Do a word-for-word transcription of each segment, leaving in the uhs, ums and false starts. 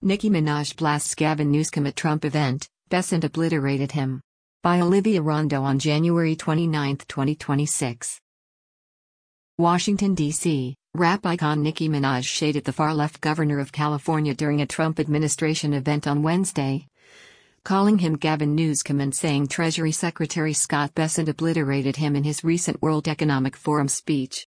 Nicki Minaj blasts Gavin Newsom at Trump event, Besant obliterated him. By Olivia Rondo on January twenty-ninth, twenty twenty-six. Washington, D C Rap icon Nicki Minaj shaded the far-left governor of California during a Trump administration event on Wednesday, calling him Gavin Newsom and saying Treasury Secretary Scott Bessent obliterated him in his recent World Economic Forum speech.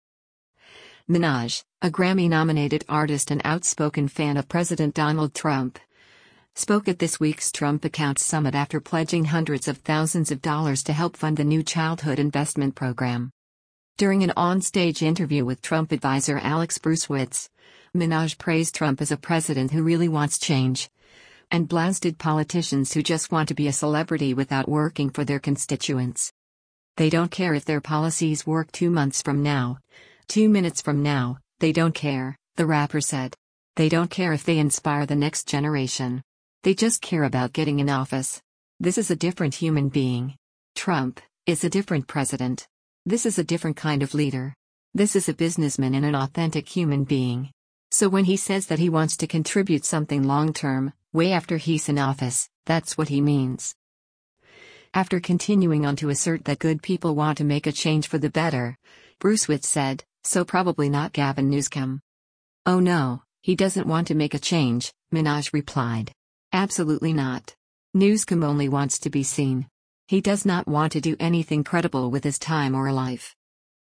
Minaj, a Grammy-nominated artist and outspoken fan of President Donald Trump, spoke at this week's Trump Accounts Summit after pledging hundreds of thousands of dollars to help fund the new childhood investment program. During an on-stage interview with Trump advisor Alex Bruesewitz, Minaj praised Trump as a president who really wants change, and blasted politicians who just want to be a celebrity without working for their constituents. They don't care if their policies work two months from now, two minutes from now, they don't care, the rapper said. They don't care if they inspire the next generation. They just care about getting in office. This is a different human being. Trump is a different president. This is a different kind of leader. This is a businessman and an authentic human being. So when he says that he wants to contribute something long-term, way after he's in office, that's what he means. After continuing on to assert that good people want to make a change for the better, Bruesewitz said, so probably not Gavin Newsom. Oh no, he doesn't want to make a change, Minaj replied. Absolutely not. Newsom only wants to be seen. He does not want to do anything credible with his time or life.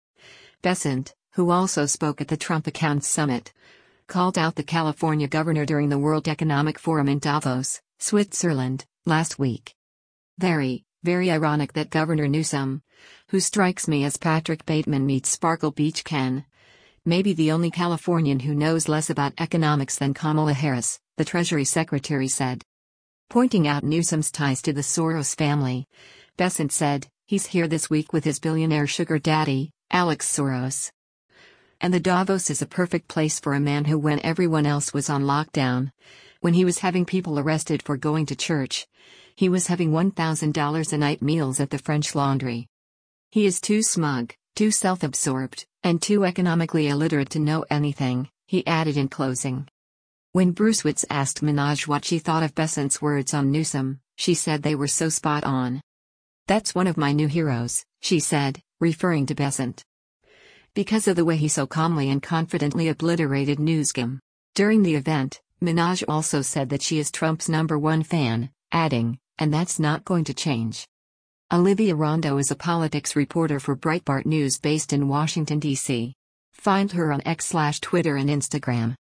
Besant, who also spoke at the Trump Accounts Summit, called out the California governor during the World Economic Forum in Davos, Switzerland, last week. Very, very ironic that Governor Newsom, who strikes me as Patrick Bateman meets Sparkle Beach Ken, may be the only Californian who knows less about economics than Kamala Harris, the Treasury Secretary said. Pointing out Newsom's ties to the Soros family, Besant said, he's here this week with his billionaire sugar daddy, Alex Soros. And the Davos is a perfect place for a man who, when everyone else was on lockdown, when he was having people arrested for going to church, he was having one thousand dollars a night meals at the French Laundry. He is too smug, too self-absorbed, and too economically illiterate to know anything, he added in closing. When Bruesewitz asked Minaj what she thought of Besant's words on Newsom, she said they were so spot on. That's one of my new heroes, she said, referring to Besant. Because of the way he so calmly and confidently obliterated Newsom. During the event, Minaj also said that she is Trump's number one fan, adding, and that's not going to change. Olivia Rondo is a politics reporter for Breitbart News based in Washington, D C Find her on X slash Twitter and Instagram.